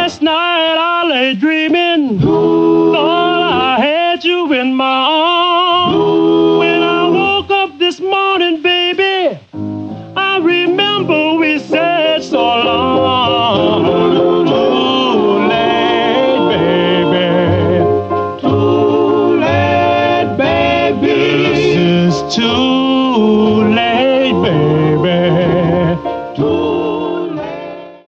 Last night I lay dreaming, thought I had you in my arms. When I woke up this morning, baby, I remember we said so long. Too late, baby. Too late, baby. This is too late.